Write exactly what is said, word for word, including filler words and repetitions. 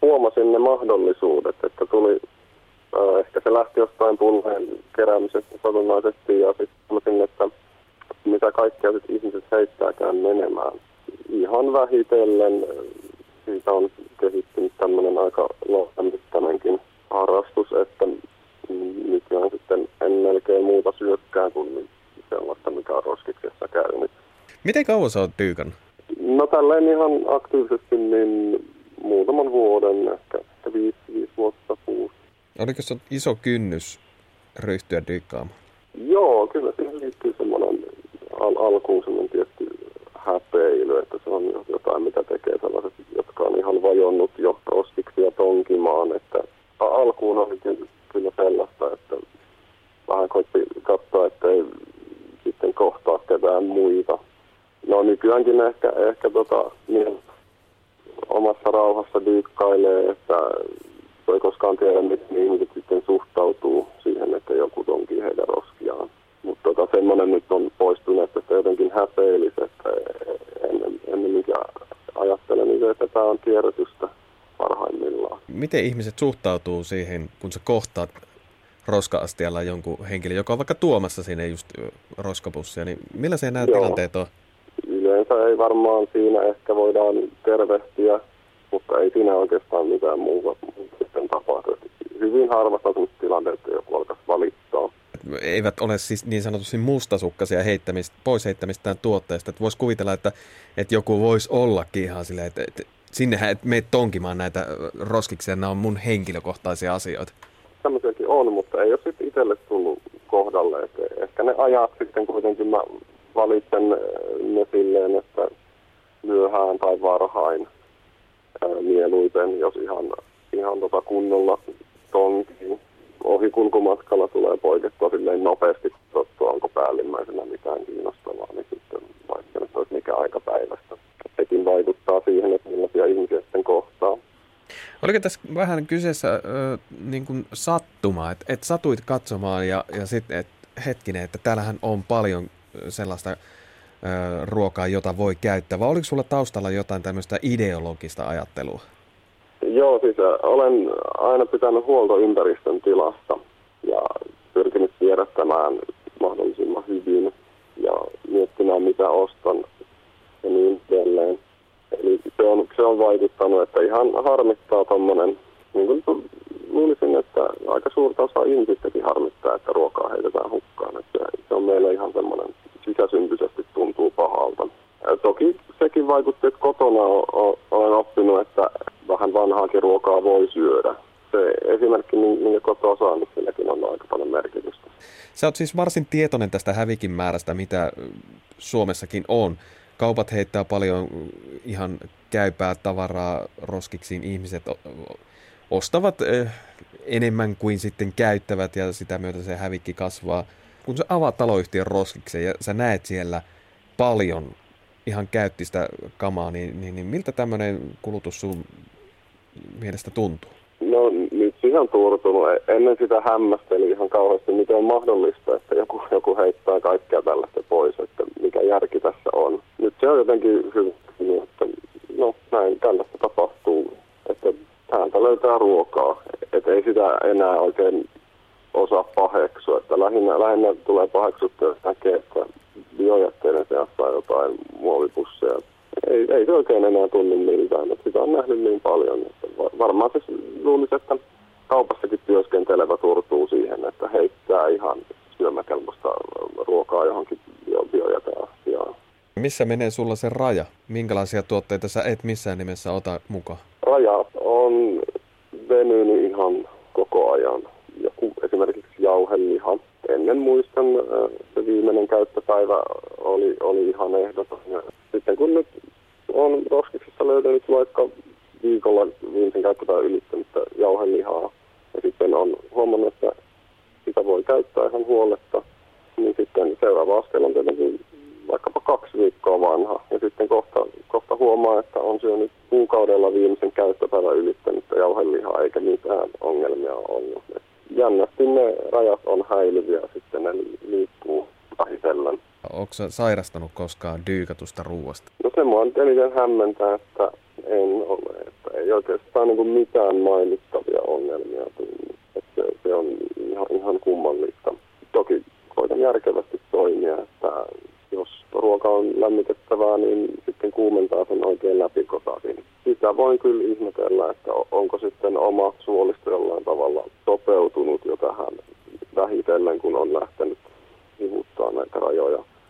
huomasin ne mahdollisuudet, että tuli, äh, ehkä se lähti jostain pulheen keräämisestä satunnaisesti ja sitten huomasin, että mitä kaikkea sit ihmiset heittääkään menemään. Ihan vähitellen siitä on kehittynyt tämmöinen aika lohtammittanenkin harrastus, että nykyään sitten en melkein muuta syökkään kuin sellaista, mikä on roskiksessa käynyt. Miten kauan sä oot dyykannut? No tälleen ihan aktiivisesti niin muutaman vuoden, ehkä, ehkä viisi, viisi vuotta, kuusi. Oliko se iso kynnys ryhtyä dyykkaamaan? Joo, kyllä siihen liittyy semmoinen al- alkuun semmoinen tietty häpeily, että se on jotain, mitä tekee sellaiset, jotka on ihan vajonnut jo roskiksia tonkimaan, että alkuun oli kyllä sellaista, että vähän koitti katsoa, että ei sitten kohtaa ketään muita. No nykyäänkin ehkä, ehkä tota, niin omassa rauhassa dyykkailee, että ei koskaan tiedä, miten ihmiset sitten suhtautuu siihen, että joku tonkii heidän roskiaan. Mutta tota, semmoinen nyt on poistunut, että se jotenkin häpeilisi, että ennen, ennemminkin ajattelen niin, että tämä on kierrätystä parhaimmillaan. Miten ihmiset suhtautuu siihen, kun sä kohtaat roska-astialla jonkun henkilön, joka on vaikka tuomassa sinne just roskapussia, niin millaisia nämä Joo. tilanteet on? Yleensä ei varmaan siinä ehkä voidaan tervehtiä, mutta ei siinä oikeastaan mitään muuta sitten tapahdu. Hyvin harvassa on tilanteet, että joku alkaisi valittaa. Eivät ole siis niin sanotusti mustasukkaisia heittämistä, pois heittämistään tuotteesta. Että voisi kuvitella, että, että joku voisi ollakin ihan silleen, että, että sinnehän et mene tonkimaan näitä roskiksia, nämä on mun henkilökohtaisia asioita. Tämmöisiäkin on, mutta ei ole sitten itselle tullut kohdalle. Että ehkä ne ajat sitten kuitenkin mä valitsen ne silleen, että myöhään tai varhain ää, mieluiten, jos ihan, ihan tota kunnolla tonkii. Ohikulkumatkalla tulee poikettua silleen nopeasti, katsottua, onko päällimmäisenä mitään kiinnostavaa, niin sitten vaikka nyt olisi mikä aika päivästä. Sekin vaikuttaa siihen, että millaisia ihmisiä sitten kohtaa. Oliko tässä vähän kyseessä äh, niin kuin sattuma, että et satuit katsomaan ja, ja sitten et, hetkinen, että täällähän on paljon sellaista äh, ruokaa, jota voi käyttää, vai oliko sulla taustalla jotain tämmöistä ideologista ajattelua? Joo, siis olen aina pitänyt huolta ympäristön tilasta ja pyrkinyt kierrättämään mahdollisimman hyvin ja miettimään, mitä ostan ja niin edelleen. Eli se on, se on vaikuttanut, että ihan harmittaa tommonen, niin kuin luulisin, että aika suurta osaa ihmisistäkin harmittaa, että ruokaa heitetään hukkaan. Että se on meille ihan semmoinen sisäsyntyisesti tuntuu pahalta. Ja toki sekin vaikutti, että kotona olen oppinut, että vähän vanhaakin ruokaa voi syödä. Se esimerkki, minkä kotoa saa, niin silläkin on aika paljon merkitystä. Sä oot siis varsin tietoinen tästä hävikin määrästä, mitä Suomessakin on. Kaupat heittää paljon ihan käypää tavaraa roskiksiin. Ihmiset ostavat enemmän kuin sitten käyttävät ja sitä myötä se hävikki kasvaa. Kun sä avaat taloyhtiön roskiksen ja sä näet siellä paljon ihan käyttistä kamaa, niin, niin, niin miltä tämmöinen kulutus sun mielestä tuntuu? No nyt siihen on turtunut. Ennen sitä hämmästeli ihan kauheasti, miten on mahdollista, että joku, joku heittää kaikkea tällaista pois, että mikä järki tässä on. Nyt se on jotenkin hyvin, että no näin tällaista tapahtuu, että täältä löytää ruokaa, että ei sitä enää oikein osaa paheksua, että lähinnä, lähinnä tulee paheksuttua, jos näkee, että biojätteiden seassa on jotain muovipusseja. Ei, ei se oikein enää tunnu miltään, mutta sitä on nähnyt niin paljon. Että varmaan se luulisi, että kaupassakin työskentelevä turtuu siihen, että heittää ihan syömäkelpoista ruokaa johonkin biojäteastiaan. Missä menee sulla se raja? Minkälaisia tuotteita sä et missään nimessä ota mukaan? Raja on venynyt ihan koko ajan. Joku esimerkiksi jauheliha. Ennen muistan, se viimeinen käyttöpäivä oli, oli ihan ehdoton. Sitten kun nyt on roskiksessa löytänyt vaikka viikolla viimeisen käyttöpäivän ylittänyttä jauhelihaa, ja sitten on huomannut, että sitä voi käyttää ihan huoletta, niin sitten seuraava askel on tietenkin vaikkapa kaksi viikkoa vanha. Ja sitten kohta, kohta huomaa, että on syönyt kuukaudella viimeisen käyttöpäivän ylittänyttä jauhelihaa, eikä mitään ongelmia ollut. Jännästi ne rajat on häilyviä, sitten ne liikkuu vähitellen. Oletko sä sairastanut koskaan dyykatusta ruuasta? No se mua nyt eniten hämmentää, että en ole. Että ei oikeastaan niin kuin mitään mainittavia ongelmia tullut. Että se, se on ihan, ihan kummallista. Toki koitan järkevästi toimia, että jos ruoka on lämmitettävää, niin sitten kuumentaa sen oikein läpikotaisin. Sitä voin kyllä ihmetellä, että onko sitten oma suolisto jollain tavalla sopeutunut jo tähän vähitellen, kun on lähtenyt hivuttaa näitä rajoja.